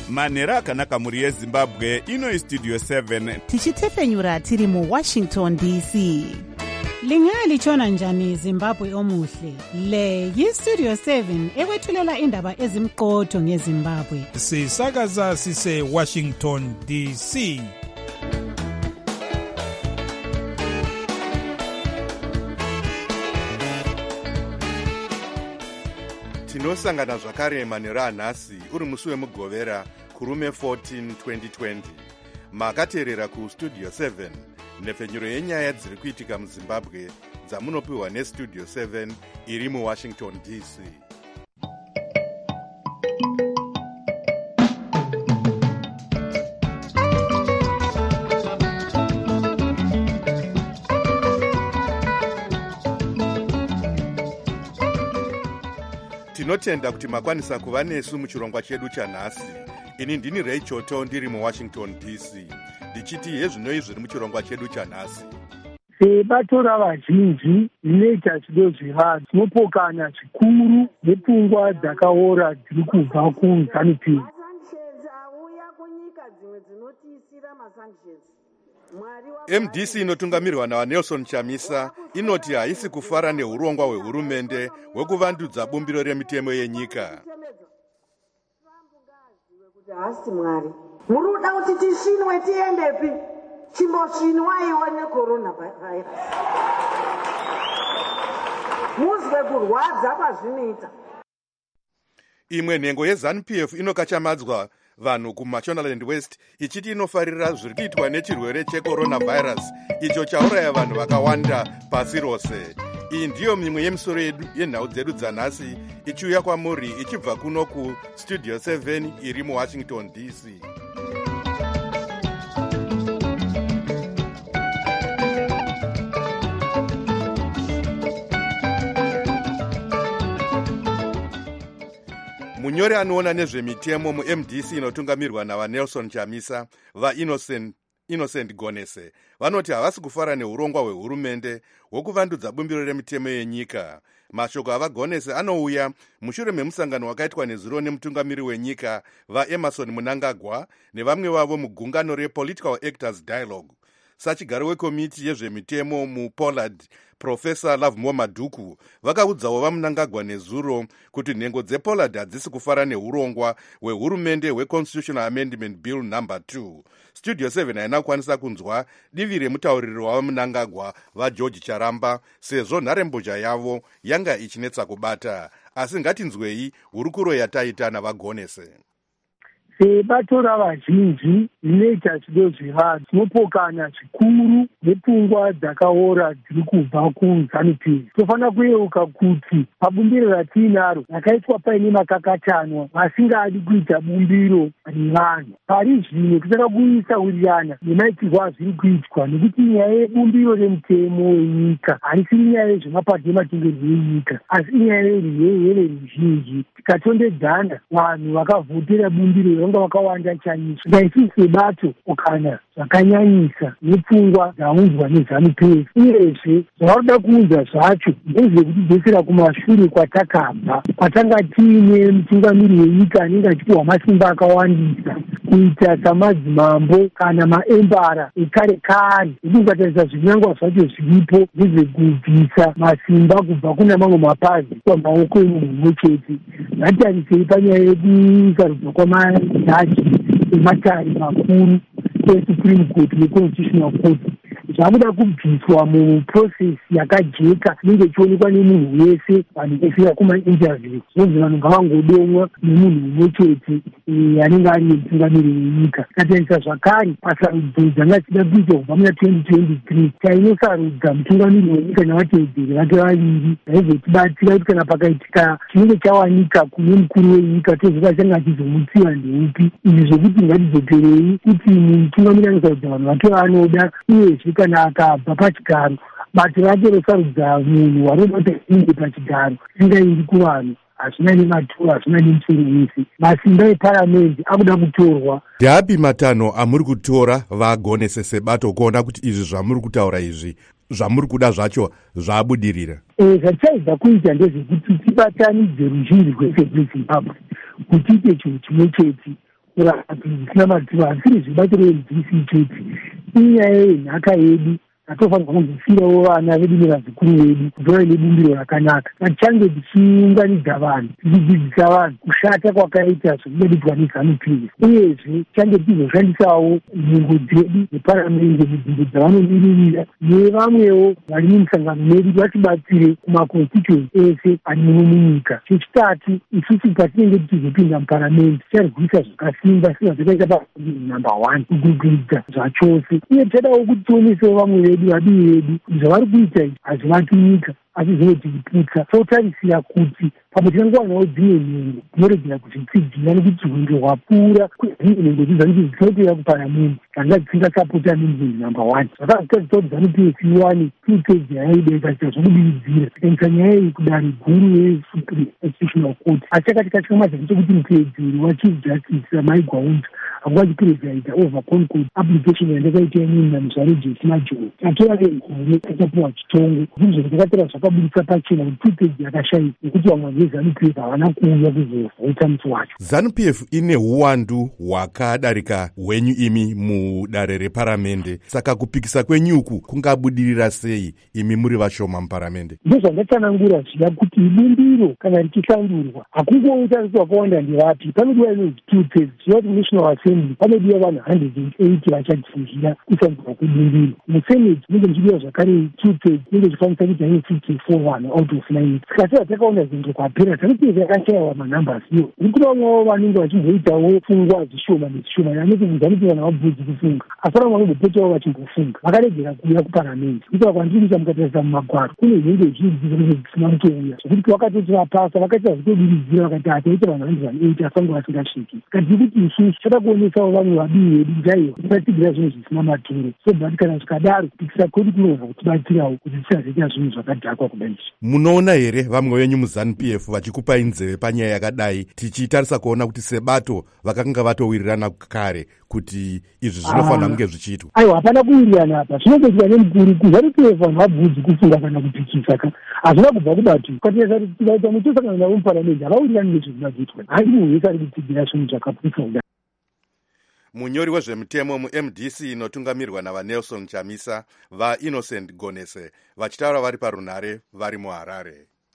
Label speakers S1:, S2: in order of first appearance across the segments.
S1: manhero akanaka mhuri yezimbabwe. Ino istudio 7
S2: tichitefenyura tiri muwashington dc.
S3: Lingalitshona njani Zimbabwe omuhle? Le yistudio 7 ekwethulela indaba ezimqotho ngeZimbabwe.
S4: Sisakaza sise Washington DC.
S5: Tinosangana zvakare manhero anhasi uri musi wemugovera kurume 14 2020. Makateerera kustudio 7 nhefenyuro yenyaya dziri kuitika muzimbabwe dzamunopiwa nestudio 7 iri muwashington dc. Tinotenda kuti makwanisa kuva nesu muchirongwa chedu chanhasi. Ini ndini Ray Choto ndiri muwashington dc ndichiti hezvinoi zviri muchirongwa chedu chanhasi.
S6: Bato ravazhinji rinoita chido zvevanhu tinopokana zvikuru nepfungwa dzakaora dziri kubva kuZANU-PF.
S5: MDC inotungamirwa naNelson Chamisa inoti haisi kufara neurongwa hwehurumende hwekuvandudza bumbiro remitemo yenyika.
S7: Hasi Mwari, muruda kuti tishinwe tiendepi? Chimboshinwaiwo necorona virus. Muzwe kurwadza kwazvinoita.
S5: Imwe nhengo yeZANU-PF inokachamadzwa vanhu kuMashonaland West ichiti inofarira zviri kuitwa nechirwere checoronavirus icho chauraya vanhu vakawanda pasi rose. Iyi ndiyo mimwe yemisoro yedu yenhau dzedu dzanhasi ichiuya kwamuri ichibva kuno kustudio 7 iri muwashington dc. Munyori anoona nezvemitemo muMDC inotungamirwa navaNelson Chamisa vaInnocent Gonese vanoti havasi kufara neurongwa hwehurumende hwokuvandudza bumbiro remitemo yenyika. Mashoko avaGonese anouya mushure memusangano wakaitwa nezuro nemutungamiri wenyika vaEmerson Mnangagwa nevamwe vavo mugungano rePolitical Actors Dialogue. Sachigaro wekomiti yezvemitemo muPollard Professor Lovemore Madhuku vakaudzawo vaMnangagwa nezuro kuti nhengo dzePollard hadzisi kufara neurongwa hwehurumende hweConstitutional Amendment Bill No. 2. Studio 7 haina kukwanisa kunzwa divi remutauriri wavaMnangagwa vaGeorge Charamba sezvo nharembozha yavo yanga ichinetsa kubata. Asi ngatinzwei hurukuro yataita navaGonese.
S6: Bato ravazhinji rinoita chido zvevanhu tinopokana zvikuru nepfungwa dzakaora dziri kubva kuZANU-PF. Tofanira kuyeuka kuti pabumbiro ratiinaro rakaitwa paine makakatanwa vasingadi kuita bumbiro revanhu. Pari zvino toda kuisaurirana nemaitirwo azviri kuitwa nekuti nyaya yebumbiro remitemo yenyika haisiri nyaya yezvemapato ematongerwo enyika asi inyaya yeruzhinji ruzhinji. Tikatondedzana vanhu vakavhotera bumbiro vanga vakawanda chaizvo. Ngaisi sebato kana zvakanyanyisa nepfungwa dzaunzwa neZANU-PF. Uyezve zvavakuda kuunza zvacho ndezvekutidetsera kumashure kwatakabva kwatanga tiine mutungamiri wenyika anenge achipiwa masimba akawandisa kuita samadzimambo kana maembara ekare kare. Ukatarisa zvinangwa zvacho zviripo ndezvekubvisa masimba kubva kuna mamwe mapazi pamaoko emunhu mumwe chete. Ngatiarisei panyaya yekusarudzwa kwamajaji ematare makuru eSupreme Court neConstitutional Court. Zvakuda kubviswa muprocess yakajeka inenge ichionekwa nemunhu wese vanhu vefika kumainterview. Zvonzi vanhu ngavangodomwa nemunhu mumwe chete anenge ari mutungamiri wenyika. Tatarisa zvakare pasarudzo dzanga dzida kuitwa kubva muna 2023 tainosarudza mutungamiri wenyika nevatevedzeri vake vaviri zaizotibatsira kuti kana pakaitika chinenge chawanika kune mukuru wenyika tozoka changa achizomutsiva ndeupi. Izvi zvokuti ngatizoperei kuti mutungamiri anosarudza vanhu vake vaanoda uyezve kana akabva pachigaro bato rake rosarudza munhu warobata inge pachigaro singaindi kuvanhu hazvina nematuro hazvina nemusoro wese. Masimba eparamende akuda kutorwa.
S5: Ndapi matanho amuri kutora vaGonese sebato kuona kuti izvi zvamuri kutaura izvi zvamuri kuda zvacho zvabudirira?
S6: Zvatichaibva kuita ndezvekuti tibatanidze ruzhinji rwese rweZimbabwe kuti ite chinhu chimwe chete zvisina madziva asiri zvibatiro MDC ichoti inyaya yenhaka yedu atofanirwa kunzwisirawo vana vedu nevazukuru vedu kuti vave nebumbiro rakanaka. Ngatichange tichiunganidza vanhu tichidzidzisa vanhu kushata kwakaita zvekuberekwa neZANU-PF, uyezve tichange tizoshandisawo nhengo dzedu neparamende munzvimbo dzavanomiririra nevamwewo vari mumusangano medu vatibatsire kumakonstituensi ese arimuno munyika. Chechitatu, isusu patinenge tichizopinda muparamende ticharwisa zvakasimba sezvakaita panumber 1 kugwigiridza zvachose, uye tichadawo kuti tionesewo vamwe vedu vadivi vedu zvavari kuita izvi hazvivaki nyika asi zvinotiputsa. Totarisira kuti pamwe tinangowanawo dzimwe nhengo dzinoregera kuzvitsigira nekuti rwendo rwapfuura kwedzimwe nhengo dzidzanzi dzinotera kuparamende dzanga dzisingasapota amendment number 1. Zvakazita kuti ZANU-PF iwane 2/3 yayaida ikaita zvokudiridzira ikaisa nyaya iyi kudare guru yeSupreme Constitutional Court. Asi akatikatya mazana chekuti muteedzeri waChief Justice Mai Gwaunda anguva chipresidaita over concord application yandakaita inini naMuzvare Jesi Majoro tatora negore achapuwa chitongo zvinhu zvakatera zvakabudisa pachena kuti 2/3 yakashayika nekuti vamwe veZANU-PF havana kuuya kuzovhota musi wacho.
S5: ZANU-PF ine uwandu hwakadarika hwenyu imi mudare reparamende, saka kupikisa kwenyuku kungabudirira sei imi muri vashoma muparamende?
S6: Ndozvandatsanangura zviya kuti ibumbiro kana richishandurwa hakungoita kuti vakawanda ndevapi. Panodiwa inonzi 2/3 zviya kuti National Assembly panodiwa vanhu 180 vachatsinzira kushandurwa kwebumbiro. Musenate munenge muchidiwa zvakare 2/3 inenge ichifanisa kuti haive 54 vanhu out of 9. Saka seva takaona zvinhu kwapera ZANU-PF yakashayiwa manambers iyo. Kuri vamwewo vanenge vachimboitawo pfungwa zvishoma nezvishoma yanoti ZANU-PF vana vabvudzi kufunga asi vamwe vanongopotawo vachimbofunga vakaregera kuuya kuparamende. Kuita kwandiri chamukatarisa mumagwaro kune nhengo zhinji dzisina kutouya zvokuti vakatoti vapasa vakaita zvitodiridzira vakati hataita vanhu 180 asanga vasingasviki. Katiri kuti isusu chada kuonesawo vamwe vadivi vedu chaivo tisatsigira zvinhu zvisina maturo. So but kana zvikadaro kupikisa kwedu kunoza kutibatsirawo kuti tisazoita zvinhu zvakadhakwa kudai.
S5: Munoona here vamwe venyu muZANU-PF vachikupai nzeve panyaya yakadai, tichitarisa kuona kuti sebato vakanga vatowirirana kare kuti izvi zvinofanira kunge zvichiitwa?
S6: Aiwa, hapana kuwirirana apa. Zvinongoitwa nemukuru kuZANU-PF vanhu vabvudzi kufunga kana kupikisa ka hazvina kubva kubato. Ukatarisa kuti tikaita muchosangana navo muparamende havawirirani nezvinoda kuitwa. Handinohwesa ari kutsigira zvinhu zvakaputsa kudai.
S5: Munyori wezvemutemo muMDC inotungamirwa navaNelson Chamisa vaInnocent Gonese vachitaura vari parunhare vari muHarare.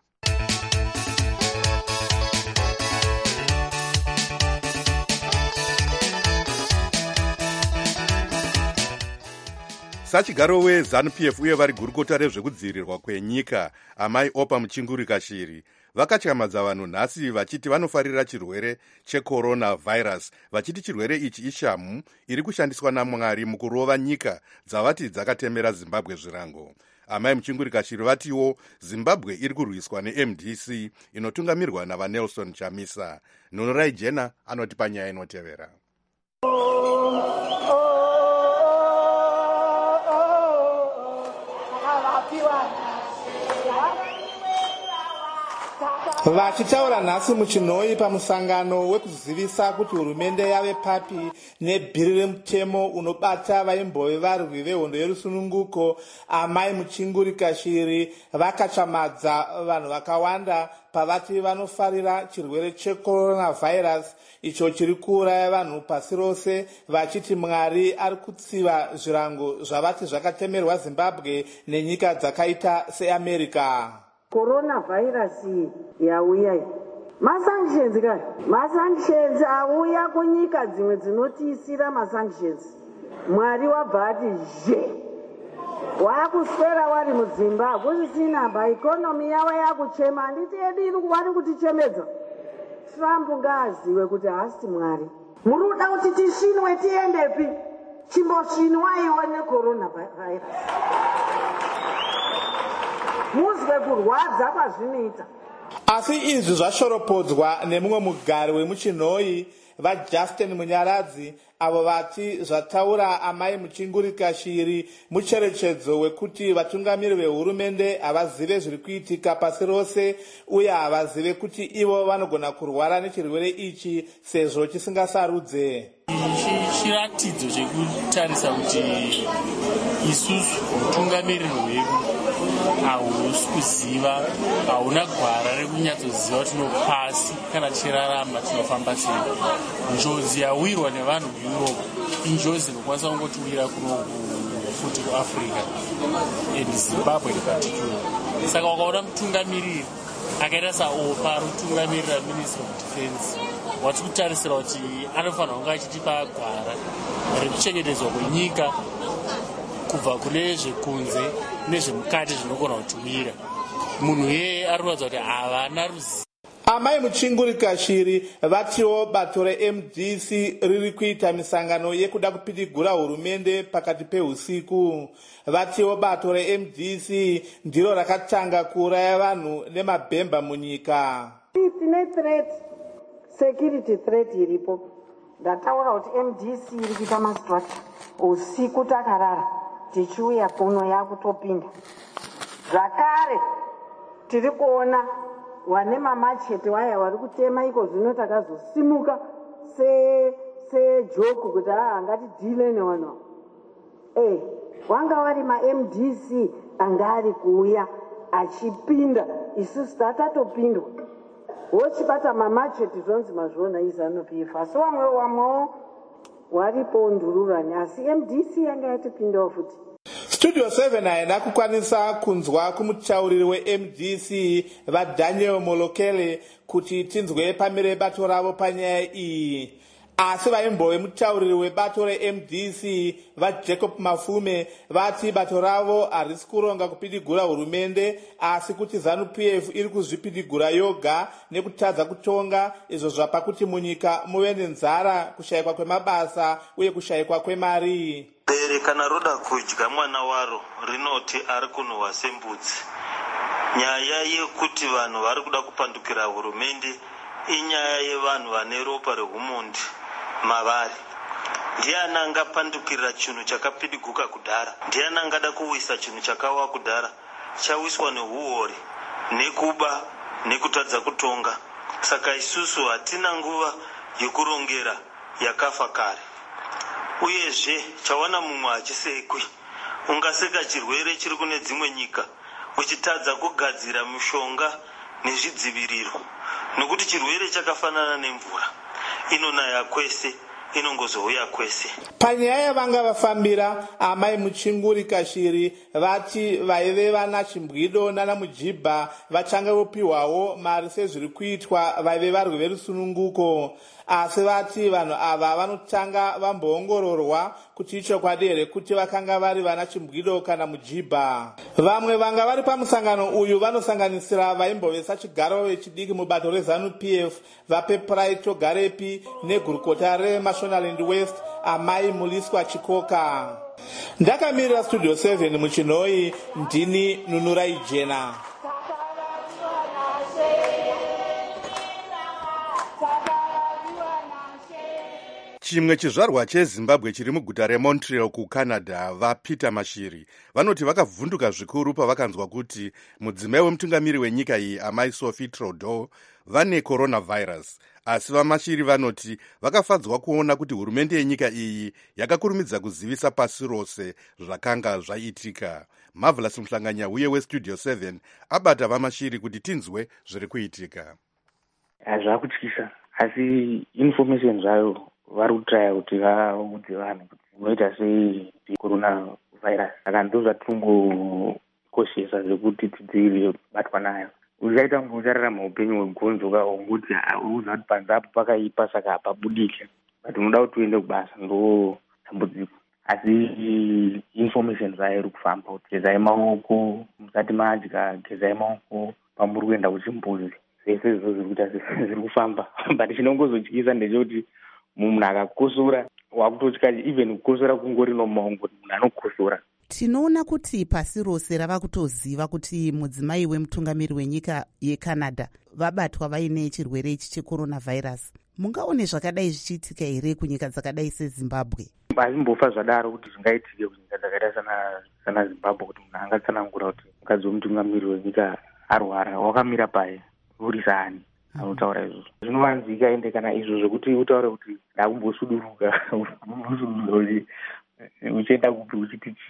S5: Sachigaro weZANU-PF uye vari gurukota rezvekudzivirirwa kwenyika Amai Opa Muchingurika Shiri vakatyamadza vanhu nhasi vachiti vanofarira chirwere cheCoronavirus, vachiti chirwere ichi ishamhu iri kushandiswa naMwari mukurova nyika dzavati dzakatemera Zimbabwe zvirango. Amai Muchingurika Shiri vatiwo Zimbabwe iri kurwiswa neMDC inotungamirwa navaNelson Chamisa. Nhunurai Jena anoti panyaya inotevera.
S8: Vachitaura nhasi muChinoi pamusangano wekuzivisa kuti hurumende yave papi nebhiri remutemo unobata vaimbove varwi vehondo yerusununguko, Amai Muchingurika Shiri vakachamadza vanhu vakawanda pavati vanofarira chirwere cheCoronavirus icho chiri kuuraya vanhu pasi rose, vachiti Mwari ari kutsiva zvirango zvavati zvakatemerwa Zimbabwe nenyika dzakaita seAmerica.
S7: Coronavirus yauya iyi masanctions kai masanctions auya kunyika dzimwe dzinotiisira masanctions. Mwari wabva ati zhe wakuswera wari mudzimba kusisina baikonomi yavo yakuchema. Handiti yedu iri vari kutichemedza. Trump ngaaziwe kuti haasi Mwari. Muri kuda kuti tishinwe tiendepi? Chimboshinwaiwo neCoronavirus. Muzwe kurwadza kwazvinoita.
S8: Asi izvi zvashoropodzwa nemumwe mugari wemuChinoi vaJustin Munyaradzi, avo vati zvataura Amai Muchingurika Shiri mucherechedzo wekuti vatungamiri vehurumende havazive zviri kuitika pasi rose uye havazive kuti ivo vanogona kurwara nechirwere ichi sezvo chisingasarudze.
S9: Chiratidzo chekutarisa kuti isusu utungamiriri hwedu hausi kuziva, hauna gwara rekunyatsoziva kuti tinopasi kana tichirarama tinofamba sei. Njodzi yawirwa nevanhu mueurope injodzi inokwanisa kungotiwira kuno futi kuafrica and zimbabwe in particular. Saka wakaona mutungamiriri akaita saopa ari kutungamirira ministry of defense, wati kutarisira kuti anofanira kunge achitipa gwara rekuchengetedzwa kwenyika kubva kune zvekunze nezvemukati zvinogona kutumira. Munhu yeye ari kuratidza kuti havana ruzivo.
S8: Amai Muchinguri Shiri vatiwo bato reMDC riri kuita misangano yekuda kupidigura hurumende pakati peusiku. Vatiwo bato reMDC ndiro rakatanga kuuraya vanhu nemabhemba munyika.
S7: Tine threat, security threat iripo. Ndataura kuti MDC iri kuita mastructure usiku takarara tichiuya kuno yakutopinda. Zvakare tiri kuona wane mamachete waya wari kutema iko zvino takazosimuka sejoku kuti ngatidhile nevanhu. Wanga wari maMDC anga ari kuuya achipinda, isusu tatatopindwa. Wochibata mamachete zvonzi mazvona izanopifa. Asi wamwewo waripo ndururani, asi MDC yanga yatipindawo futi.
S8: Studio 7 haina kukwanisa kunzwa kumutauriri weMDC vaDaniel Molokele kuti tinzwe pamire bato ravo panyaya iyi. Asi vaimbove mutauriri webato reMDC vaJacob Mafume vati bato ravo harisi kuronga kupidigura hurumende, asi kuti ZANU-PF iri kuzvipidigura yoga nekutadza kutonga, izvo zvapa kuti munyika muve nenzara, kushayikwa kwemabasa uye kushayikwa kwemari.
S10: Bere kana roda kudya mwana waro rinoti ari kunhuhwa sembudzi. Nyaya yekuti vanhu vari kuda kupandukira hurumende inyaya yevanhu vane ropa rehumundi mavari. Ndiani angapandukira chinhu chakapidiguka kudhara? Ndiani angada kuwisa chinhu chakawa kudhara chawiswa nehuori nekuba nekutadza kutonga? Saka isusu hatina nguva yekurongera yakafa kare. Uyezve chawana mumwe achisekwi, ungaseka chirwere chiri kune dzimwe nyika uchitadza kugadzira mishonga nezvidziviriro, nokuti chirwere chakafanana nemvura, inonaya kwese inongozouya kwese.
S8: Panyaya yavanga vafambira amai Muchinguri Shiri vati vaive vana Chimbwido nana Mujibha vachange vopiwawo mari sezviri kuitwa vaive varwi verusununguko. Asi vati vanhu ava vanotanga vamboongororwa kuti ichokwadi here kuti vakanga vari vana Chimbwido kana Mujibha. Vamwe vanga vari pamusangano uyu vanosanganisira vaimbovesa chigaro vechidiki mubato reZANU-PF vaPeprai Togarepi negurukota reMashonaland West amai Muliswa Chikoka. Ndakamirira Studio 7 muChinoi, ndini Nunurai Jena.
S5: Chimwe chizvarwa cheZimbabwe chiri muguta reMontreal kuCanada, vaPeter Mashiri vanoti vakavhunduka zvikuru pavakanzwa kuti mudzimai wemutungamiri wenyika iyi amai Sophie Trudeau vane coronavirus. Asi vaMashiri vanoti vakafadzwa kuona kuti hurumende yenyika iyi yakakurumidza kuzivisa pasi rose zvakanga zvaitika. Marvelous Mhlanganya uye weStudio 7 abata vaMashiri kuti tinzwe zviri kuitika.
S11: Zvakutyisa, asi information zvayo vari kutraya kuti vaudze vanhu kuti unoita sei coronavirus. Saka ndo zvatingokoshesa zvekuti tidzivirire kubatwa nayo. Uchaita kunge uchararama upenyu hwegonzo unguti unoziva kuti panzapo pakaipa saka hapabudike, but unoda kuti uende kubasa, ndo dambudziko. Asi information zvayo iri kufamba kuti gezai maoko musati madya, gezai maoko pamuri kuenda kuchimbuzi. Zvese izvo zviri kuita zviri kufamba, but chinongozotyisa ndechekuti munhu akakosora wakutotya, even kukosora kungori nomaongo kuti munhu anokosora.
S2: Tinoona kuti pasi rose rava kutoziva kuti mudzimai wemutungamiri wenyika yeCanada vabatwa vaine chirwere ichi checoronavirus. Mungaone zvakadai zvichiitika here kunyika dzakadai seZimbabwe?
S11: Azimbofa zvadaro kuti zvingaitike kunyika dzakaita sana Zimbabwe, kuti munhu angatsanangura kuti mukadzi wemutungamiri wenyika arwara, wakamira paye uri sani anotaura izvozvo. Zvinovanzika ende kana izvo zvekuti utaure kuti ndakumbosuduruka uchienda kupi uchiti chii.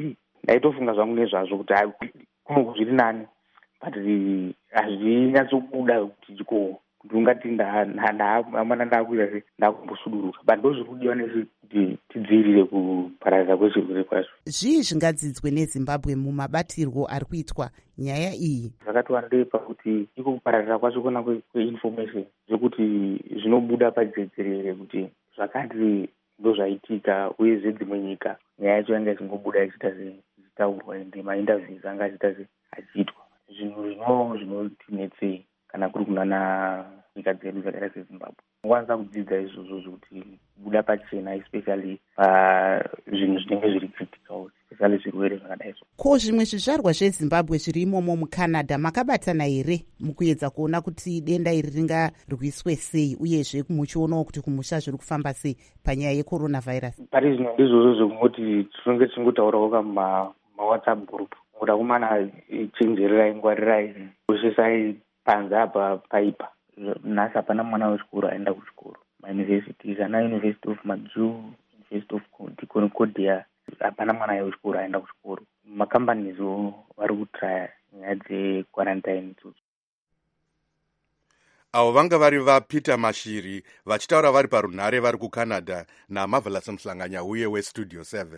S11: ndaitofunga zvangu nezvazvo kuti kuno zviri nani, but hazvinyatsobuda kuti ko kuti ungati amana ndakuita sei ndakumbosuduruka, but ndozviri kudiwa nesi kuti tidzivirire kupararira kwechirwere kwacho.
S2: Zvii zvingadzidzwe neZimbabwe mumabatirwo ari kuitwa nyaya iyi?
S11: Zvakati wandei pakuti iko kupararira kwacho kona kweinformation zvekuti zvinobuda pajedzerere kuti zvakati ndozvaitika, uyezve dzimwe nyika nyaya yacho yanga ichingobuda ichitaurwa ende mainterviews anga achiitwa. Zvinhu zvinotinetsei kana kuri kunana nyika dzedu dzakaita seZimbabwe. Unokwanisa kudzidza izvozvo zvokuti buda pachena, especially zvinhu zvinenge zviri critical, especially zvirwere zvakadai so.
S2: Ko zvimwe zvizvarwa zveZimbabwe zviri imomo muCanada makabatana here mukuedza kuona kuti denda iri ringarwiswe sei, uyezve muchionawo kuti kumusha zviri kufamba sei panyaya yeCoronavirus?
S11: Pari zvino ndizvozvo zvokuti tinenge tichingotaurawo mawhatsapp group kuti akomana chenjererai, ngwarirai, koshesai panze apa paipa. Nhasi hapana mwana wechikoro aenda kuchikoro. Mauniversities ana University of McGill, University of Concordia, hapana mwana wechikoro aenda kuchikoro. Makambanizo vari kutraya nyaya dzequarantine idzodzo.
S5: Avo vanga vari vaPeter Mashiri vachitaura vari parunhare vari kuCanada naMarvelous Mhlanganyauye weStudio 7.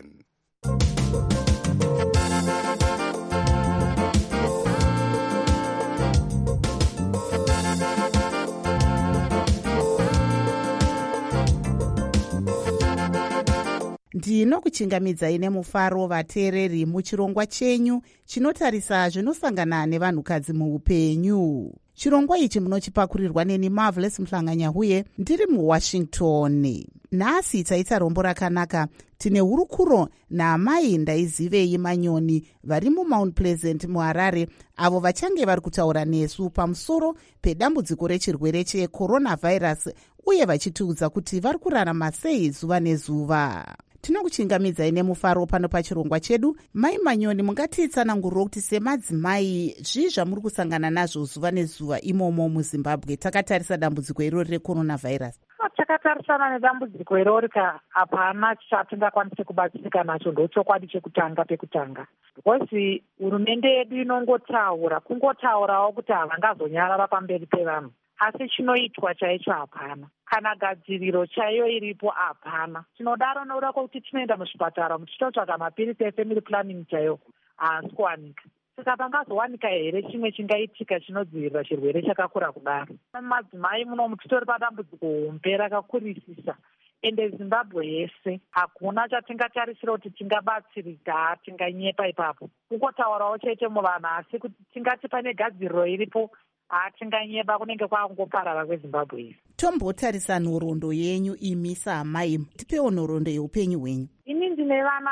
S2: Ndinokuchingamidzai nemufaro vateereri muchirongwa chenyu chinotarisa zvinosangana nevanhukadzi muupenyu. Chirongwa ichi munochipakurirwa neni Marvelous Mhlanganyauye ndiri muWashington. Nhasi taita rombo rakanaka. Tine hurukuro naamai Ndaizivei Manyoni vari muMount Pleasant muHarare, avo vachange vari kutaura nesu pamusoro pedambudziko rechirwere cheCoronavirus uye vachitiudza kuti vari kurarama sei zuva nezuva. Tinokuchingamidzai nemufaro pano pachirongwa chedu. Mai Manyoni, mungatitsanangurira kuti semadzimai zvii zvamuri kusangana nazvo zuva nezuva imomo muZimbabwe takatarisa dambudziko irori reCoronavirus?
S12: Takatarisana nedambudziko irori hapana chatingakwanise kubatsirika nacho, ndochokwadi chekutanga pekutanga. Because hurumende yedu inongotaura, kungotaurawo kuti havangazonyarara pamberi pevanhu, asi chinoitwa chaicho hapana, kana gadziriro chaiyo iripo hapana. Tinodaro nokuda kwokuti tinoenda muzvipatara tichitotsvaga mapirisi efamily planning chaiyo haasi kuwanika. Saka pangazowanika here chimwe chingaitika chinodzivirira chirwere chakakura kudaro? Madzimai muno titori padambudziko hombe rakakurisisa, ende Zimbabwe yese hakuna chatingatarisira kuti tingabatsirika, tinganyepa ipapo. Kungotaurawo chete muvanhu, asi kuti tingati pane gadziriro iripo hatinganyeba, kunenge kwakungoparara kweZimbabwe isi.
S2: Tombotarisa nhoroondo yenyu imi saamai, tipewo nhoroondo yeupenyu hwenyu.
S12: Ini ndine vana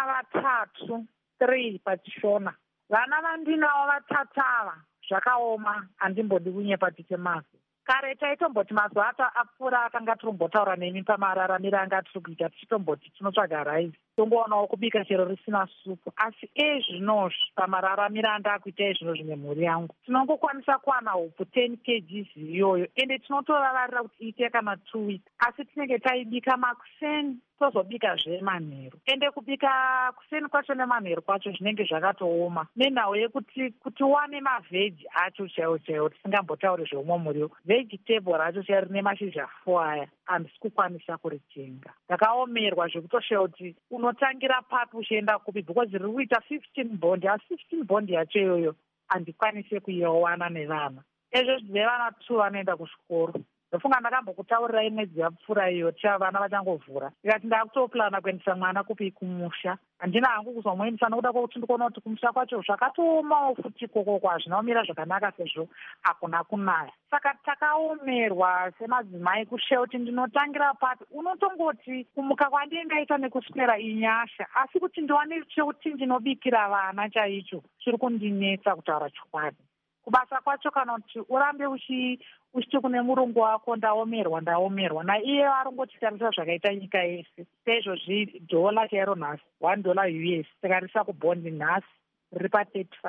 S12: 3 pachishona. Vana vandinawo 3 ava zvakaoma, handimbodi kunyepa tichemazi. Kare taitomboti mazuva apfuura akanga tirimbotaura nemi pamararamiro anga tiri kuita, tichitomboti tinotsvaga raisi tongoonawo kubika chero risina supu. Asi ezvinozvi pamararamiro andakuita ezvino zvine mhuri yangu tinongokwanisa kuwana upu 10 kg iyoyo, ende tinotoravarira kuti iite kana 2 weeks. Asi tinenge taibika makuseni tozobikazve manheru, ende kubika kuseni kwacho nemanheru kwacho zvinenge zvakatooma, nenhau yekuti wane mavheji acho chaiwo tisingambotauri zveumwe muriwo. Vegetable racho chai rine mashizha 4 aya handisi kukwanisa kuritenga, ndakaomerwa zvekutosheya kuti unotangira papi uchienda kupi, because riri kuita 15 bondi, asi 15 bondi yacho iyoyo handikwanise kuiwana nevana. Ezvo zvine vana 2 vanoenda kuchikoro. Ndofunga ndakambokutaurirai mwedzi yapfuura iyo vana vachangovhura, ndikati ndakutoplana kuendesa mwana kupi kumusha. Handina hangu kuzomuendesa nokuda kwokuti ndikuona kuti kumusha kwacho zvakatoomawo futi kokoko hazvina kumira zvakanaka sezvo hakuna kunaya. Saka takaomerwa semadzimai kusheya kuti ndinotangira papi. Unotongoti kumuka kwandingaita nekuswera inyasha, asi kuti ndiwane chekuti ndinobikira vana chaicho chiri kundinetsa kutaura chokwadi. Kubasa kwacho kana kuti urambe uchiti kune murungu wako ndaomerwa naiye arongotitarisa zvakaita nyika yese. Saizvozvi dola chairo nhasi $1 US tikarisa kubhondi nhasi riri pa 35.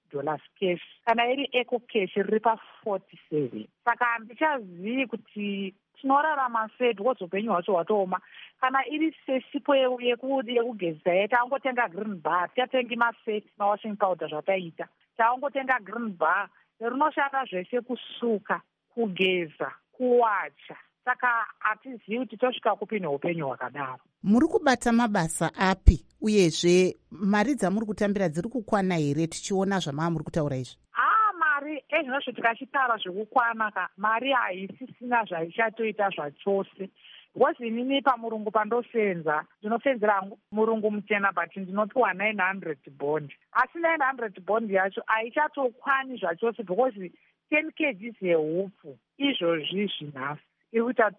S12: $5 cash, kana iri eco cash riri pa47. Saka handichazivi kuti tinorarama sei because upenyu hwacho hwatooma. Kana iri sesipo yekugezisa yedu, taungotenga green bar, tiatengi maseti mawashing powder zvataita. Taungotenga green bar, rinoshanda zvese kusuka, kugeza, kuwacha. Saka hatizivi kuti tosvika kupi neupenyu hwakadaro.
S2: Muri kubata mabasa api uyezve mari dzamuri kutambira dziri kukwana here tichiona zvamava muri kutaura izvi?
S12: Mari ezvinozvo tikachitaura zvekukwana ka mari haisisina zvaichatoita zvachose. Because inini pamurungu pandosenza, ndinosenzera murungu mutena but ndinopiwa 900 bond. Asi 900 bond yacho haichatokwani zvachose because 10 kg yehupfu izvozvi zvinhasi ikuita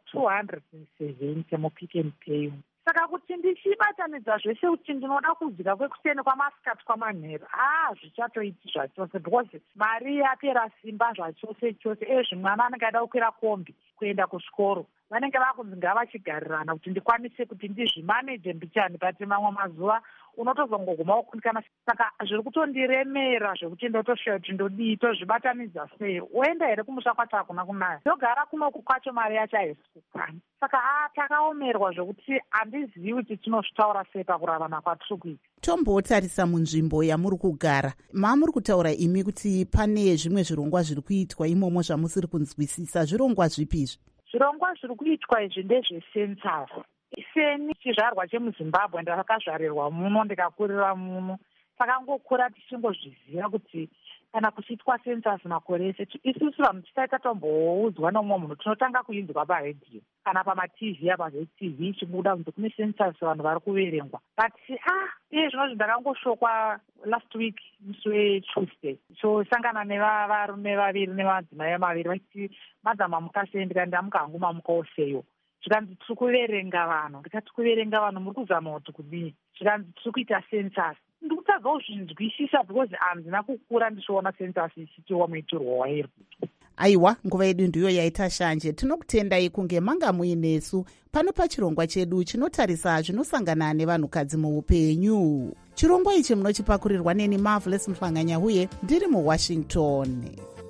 S12: 270 mupick and pay. Saka kuti ndichibatanidza zvese kuti ndinoda kudya kwekuseni kwamasikati kwamanheru, zvichatoiti zvachose because mari yapera simba zvachose chose. Ezvi mwana anenge ada kukwira kombi kuenda kuchikoro, vanenge vakunzi ngavachigarirana kuti ndikwanise kuti ndizvimaneje mbichani, but mamwe mazuva unotozongoguma wokunikana. Saka zviri kutondiremera zvekuti ndotoshayo kuti ndodii, tozvibatanidza sei, woenda here kumusha kwacho hakuna kunaya, ndogara kunoku kwacho mari yacho haisi kukwana. Saka takaomerwa zvekuti handizivi kuti tinozvitaura sei pakurarama kwatiri kuita.
S2: Tombotarisa munzvimbo yamuri kugara, muri kutaura imi kuti pane zvimwe zvirongwa zviri kuitwa imomo zvamusiri kunzwisisa. Zvirongwa zvipi izvi?
S12: Zvirongwa zviri kuitwa izvi ndezvesensasi. Seni chizvarwa chemuZimbabwe, ndakazvarirwa muno, ndikakurira muno. Saka ngokura tichingozviziva kuti kana kuchiitwa sensasi makore ese, isusu vanhu tisaita tomboudzwa nomumwe munhu, tinotanga kuinzwa paredhiyo kana pamaTV apa zveTV ichibuda kunzi kune sensasi vanhu vari kuverengwa. But iye zvinozvi ndakangoshokwa last week musi weTuesday, chosangana nevarume vaviri nemadzimai maviri vachiti madzama mukasei, ndikati ndamuka hangu mamukawo seyo. Zvikanzi tiri kuverenga vanhu, ndikati kuverenga vanhu muri kuzama kuti kudii? Zvikanzi tiri kuita sensasi. Ndikutadza kuzvinzwisisa because handina kukura ndichiona sensasi ichitiwa muitirwo wairi.
S2: Aiwa, nguva yedu ndiyo yaita shanje. Tinokutendai kunge manga muinesu pano pachirongwa chedu chinotarisa zvinosangana nevanhukadzi muupenyu. Chirongwa ichi munochipakurirwa neni Marvelous Mhlanganya uye ndiri muWashington.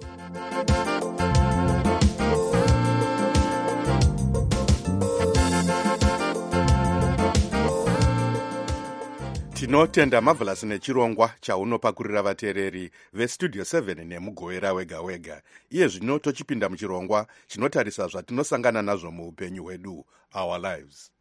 S5: Tinotenda Marvelous nechirongwa chaunopakurira vateereri vestudio 7 nemugowera wega wega. Iye zvino tochipinda muchirongwa chinotarisa zvatinosangana nazvo muupenyu hwedu, our lives.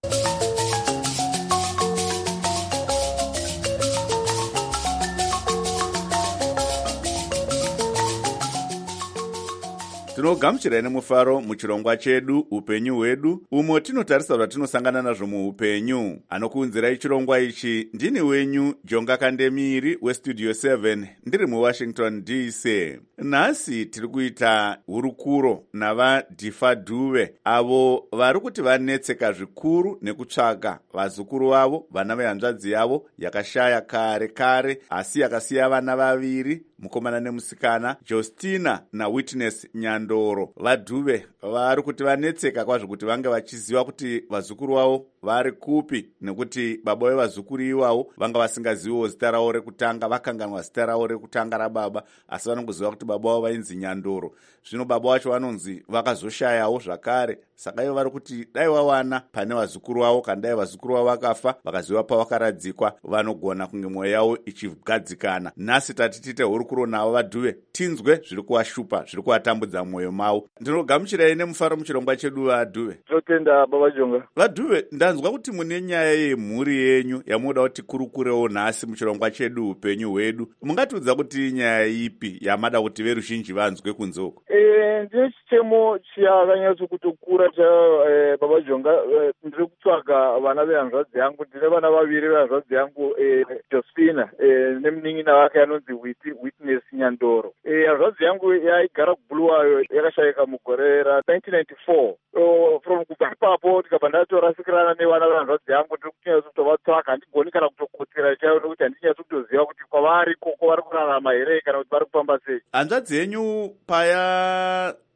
S1: Tinogamuchirai nemufaro muchirongwa chedu upenyu hwedu, umo tinotarisa zvatinosangana nazvo muupenyu. Anokuunzirai chirongwa ichi ndini wenyu Jonga Kandemiri westudio 7 ndiri muWashington DC. Nhasi tiri kuita hurukuro navaDhifa Dube, avo vari kuti vanetseka zvikuru nekutsvaka vazukuru vavo, vana vehanzvadzi yavo yakashaya kare kare asi yakasiya vana vaviri, mukomana nemusikana, Justina naWitness Nyandoro. VaDhube vari kuti vanetseka kwazvo kuti vange vachiziva kuti vazukuru vavo vari kupi, nekuti baba vevazukuru ivavo vanga vasingaziviwo zita ravo rekutanga, vakanganwa zita ravo rekutanga rababa, asi vanongoziva kuti baba vavo vainzi Nyandoro. Zvino baba vacho vanonzi vakazoshayawo zvakare, saka ivo vari kuti dai vawana pane vazukuru vavo, kana dai vazukuru vavo vakafa vakaziva pavakaradzikwa, vanogona kunge mwoyo yavo ichigadzikana. Nhasi tati tiite hurukuro navo vaDhube, tinzwe zviri kuvashupa, zviri kuvatambudza mwoyo mavo. Ndinogamuchirai nemufaro muchirongwa chedu vaDhube.
S13: Totenda baba Jonga.
S1: vaDhube, ndanzwa kuti mune nyaya yemhuri yenyu yamunoda kuti kurukurewo nhasi muchirongwa chedu upenyu hwedu. Mungatiudza kuti nyaya ipi yamada kuti veruzhinji vanzwe kunze uko?
S13: Ndine chichemo chakanyatsokutokura baba Jonga. Ndiri kutsvaga vana vehanzvadzi yangu. Ndine vana vaviri vehanzvadzi yangu, Justina nemunin'ina wake anonzi Witness Nyandoro. Hanzvadzi yangu yaigara kuBuluwayo, yakashayika mugore ra1994. From kubva ipapo tikabva ndatorasikirana nevana vehanzvadzi yangu, ndiri kunyatsokutovatsvaka. Handigoni kana kutokotsera chaivo nokuti handinyatsokutoziva kuti kwavari koko vari kurarama here kana kuti vari kufamba sei.
S1: Hanzvadzi yenyu paya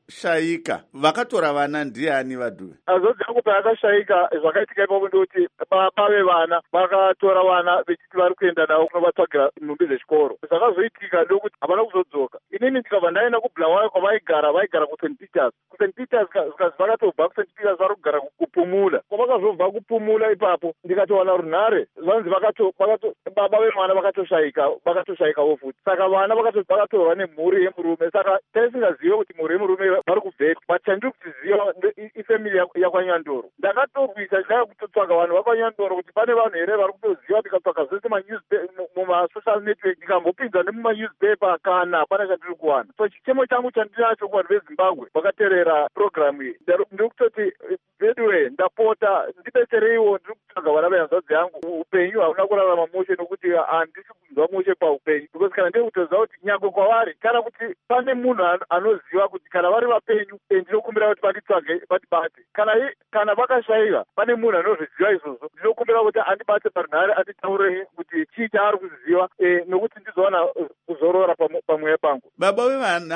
S1: vakashayika vakatora vana ndiani vadhuve?
S13: Hazodzi yangu paakashayika zvakaitika ipapo ndoti baba vevana vakatora vana vechiti vari kuenda navo kunovatsvagira nhumbi dzechikoro. Zvakazoitika ndokuti havana kuzodzoka. Inini ndikabva ndaenda kuBulawayo vaigara kuSt Peters. kuSt Peters zikazi vakatobva kuSt Peters vari kugara kupumula. Kwavakazobva kupumula ipapo ndikatowana runhare vanzi baba vemwana vakatoshayikawo futi. Saka vana vakatorwa nemhuri yemurume. Saka taisingazive kuti mhuri yemurume vari kubveti, but chandiri kutiziva ifemili yakwanyandoro. Ndakatorwisa ndaya kutotsvaga vanhu vakwanyandoro kuti pane vanhu here vari kutoziva. Ndikatsvaga zvese mumasocial network, ndikambopinza nemumanewspaper kana hapana chandiri kuwana. So chichemo changu chandinacho kuvanhu veZimbabwe vakateerera programu iyi ndiri kutoti bedwe ndapota ndibetsereiwo. Ndiri kutsvaga vana vehanzvadzi yangu. Upenyu hauna kurarama mushe nokuti handisi kunzwa mushe paupenyu, because kana ndiri kutoziva kuti nyangwe kwavari kana kuti pane munhu anoziva kuti kana vari vapenyu ndinokumbira kuti vanditsvage vandibate. Kana vakashayika pane munhu anozviziva izvozvo, ndinokumbira kuti andibate parunhare anditaurei kuti chii chaari kuziva, nokuti ndizowana kuzorora pamweya pangu.
S1: Baba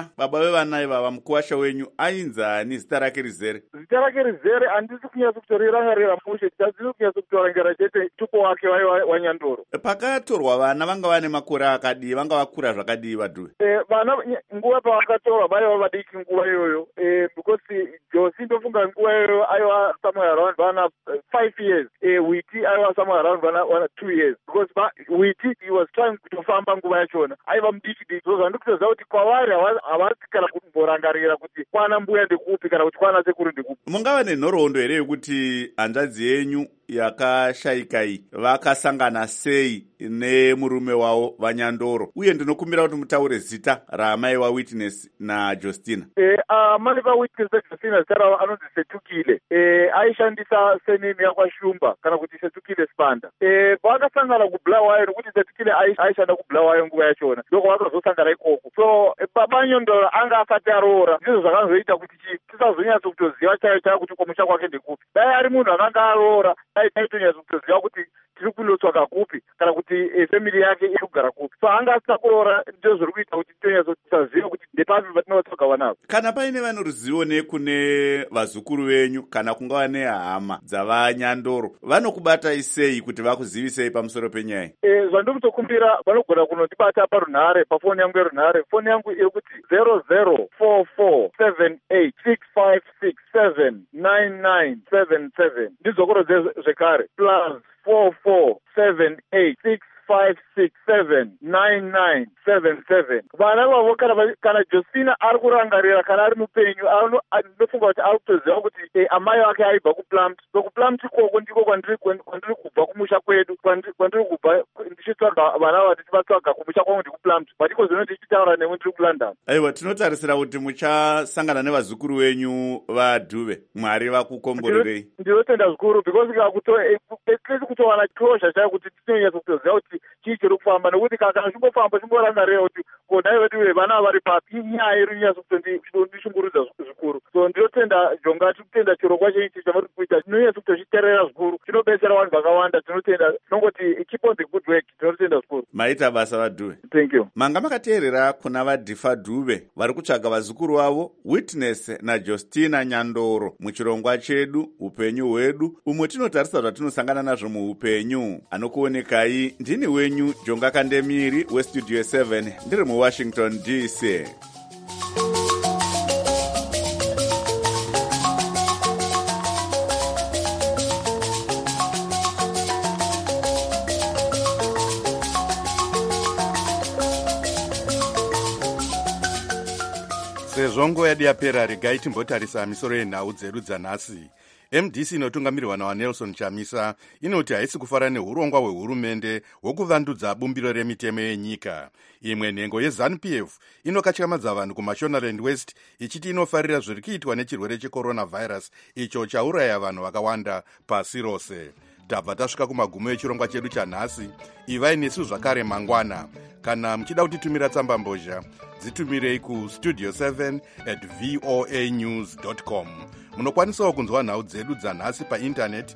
S1: vevana ivava mukuwasha wenyu ainzani? Zita rake rizere?
S13: Zita rake rizere handisi kunyatsa kutorirangarira mushe, handisi kunyatsa kutorangira chete tupo wake wanyandoro.
S1: Pakatorwa vana vanga vane makore akadii, vanga vakura zvakadii vadhuve?
S13: Vana nguva pavakatorwa vaiva vadiki nguva iyoyo, because Josi ndofunga nguva iyoyo aiva somewhere around vana 5 years. Witi aiva somewhere around vana 2 years, because Witi he was trying kutofamba nguva yachona, aiva mudiki diki. So zvandikutoziva kuti kwavari havari kana kumborangarira kuti kwana mbuya ndekupi kana kuti kwana sekuru ndekupi.
S1: Mungava nenhoroondo here yekuti hanzvadzi yenyu yakashayika iyi vakasangana sei nemurume wavo vanyandoro, uye ndinokumbira kuti mutaure zita ramai vaWitness naJustina.
S13: Mai vaWitness naJustina zita ravo anonzi Setukile. Aishandisa senimi yakwashumba kana kuti Setukile Spanda. Vakasangana kuBulawayo nokuti Setukile aishanda kuBulawayo nguva yachona, ndoko vakazosangana ikoko. So baba nyondoro anga asati aroora, ndizvo zvakazoita kuti tisazonyatsa kutoziva chaiyo kuti komusha kwake ndekupi. Dai ari munhu akanga aroora taitonyatsa kutoziva kuti tiri kundotsvaga kupi kana kuti femili yake iri kugara kupi. So anga asina kuroora, ndizvo zviri kuita kuti tonyatsa kusaziva kuti ndepapi patinovatsvaga vanavo.
S1: Kana paine vane ruzivo nekune vazukuru venyu kana kungava nehama dzavanyandoro, vanokubatai sei kuti vakuzivisei pamusoro penyaya?
S13: Zvandiri kutokumbira vanogona kunondibata parunhare, pafoni yangu yerunhare. Foni yangu iri kuti 00447865679977. Ndizokoro zvekare +447865679977. Vana vavo kana Justina ari kurangarira kana ari mupenyu, anofunga kuti ari kutoziva kuti amai vake aibva kuPlumtree. So kuPlumtree ikoko ndiko kwandiri kubva kumusha kwedu, kwandiri kubva ndichitsvaga vana ava ndichivatsvaga kumusha kwangu ndikuPlumtree, but iko zvino ndichitaura newe ndiri kuLondon.
S1: Aiwa, tinotarisira kuti muchasangana nevazukuru venyu vadhuve. Mwari vakukomborerei.
S13: Ndinotenda zvikuru, because tisi kutowana closure chayo kuti tinonyatsa kutoziva kuti chii chiri kufamba, nokuti kana chimbofamba chimborangarira kuti kodai vedu vana vari papi, inyaya iri nyatsa kutondishungurudza zvikuru. So ndinotenda Jonga, tiri kutenda chirongwa cheichi chamuri kuita chinonyatsa kutochiteerera zvikuru, chinobetsera vanhu vakawanda. Tinotenda nongoti keep on the good work. Tinotenda zvikuru.
S1: Maita basa vadhuve.
S13: Thank you.
S1: Manga makateerera kuna vadhifa dhuve vari kutsvaga vazukuru vavo Witness naJustina Nyandoro muchirongwa chedu upenyu hwedu, umwe tinotarisa zvatinosangana nazvo muupenyu. Anokuonekai ndini wenyu Jonga Kandemiri weStudio 7 ndiri muWashington DC.
S5: Sezvo nguva yedu yapera, regai timbotarisa misoro yenhau dzedu dzanhasi. MDC inotungamirirwa nawaNelson Chamisa inoti haisi kufara neurongwa hwehurumende hwokuvandudza bumbiro remitemo yenyika. Imwe nhengo yeZANU-PF inokatyamadza vanhu kuMashonaland West ichiti inofarira zviri kuitwa nechirwere checoronavirus icho chauraya vanhu vakawanda pasi rose. Tabva tasvika kumagumo echirongwa chedu chanhasi. Ivai nesu zvakare mangwana. Kana muchida kutitumira tsamba mbozha, dzitumirei kustudio 7@voanews.com. Munokwanisawo kunzwa nhau dzedu dzanhasi paintaneti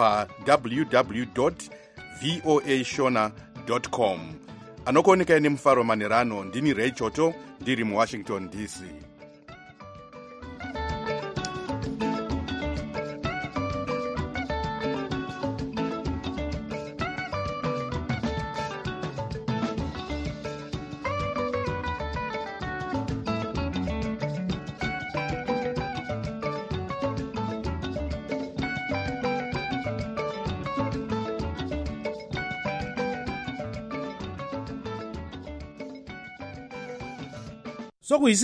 S5: pa www.voashona.com. Anokuonekai nemufaro manerano, ndini Ray Choto ndiri muWashington DC.
S14: sokuisi